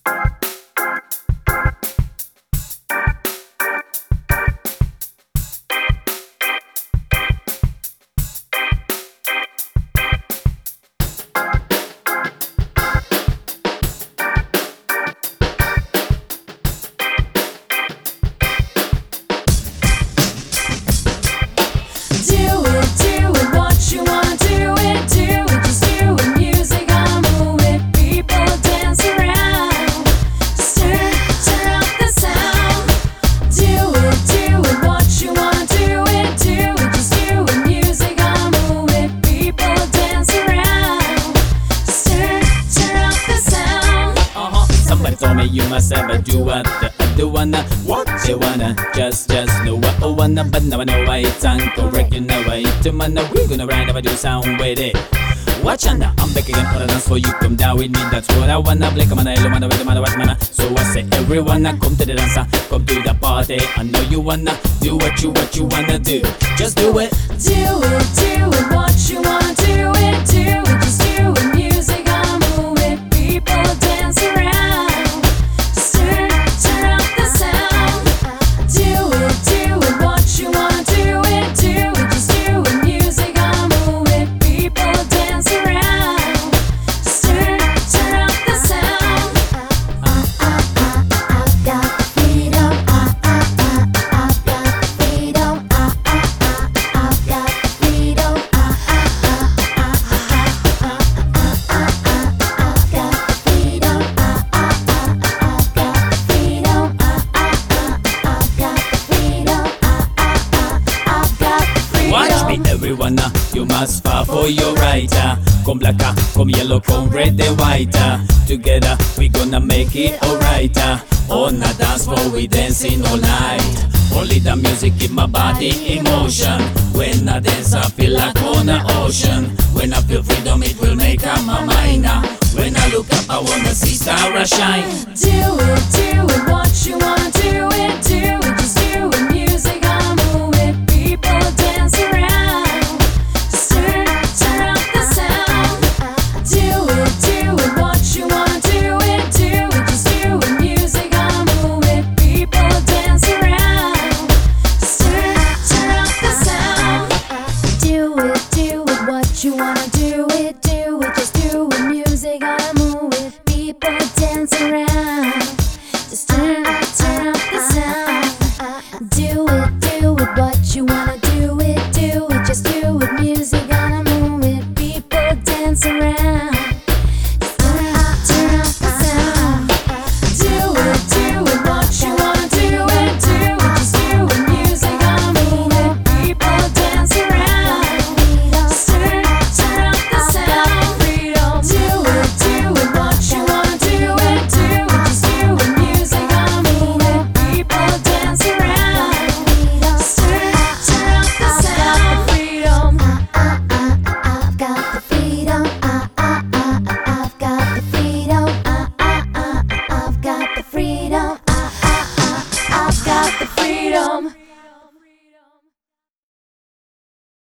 You must ever do what the other wanna. What you wanna? Just know what I wanna. But now I know why it's incorrect. You know why it's man. We're gonna ride never do sound with it. Watch out now, I'm back again for a dance for you. Come down with me, that's what I wanna. Blake a man, I man, with the man, what man. So I say everyone, come to the dance, come to the party. I know you wanna do what you wanna do. Just do it. Do it, what you wanna do it, just do it. Music, I move it, people dance around. Everyone, you must fight for your right. Come black, come yellow, come red and white. Together we gonna make it alright. On a dance floor we dancing all night. Only the music give my body emotion. When I dance I feel like on the ocean. When I feel freedom it will make up my mind. When I look up I wanna see stars shine. Do it, what you wanna do it, just do it. Music, I move it, people dance around. You wanna do it, just do it. Music, I move it, people dance around.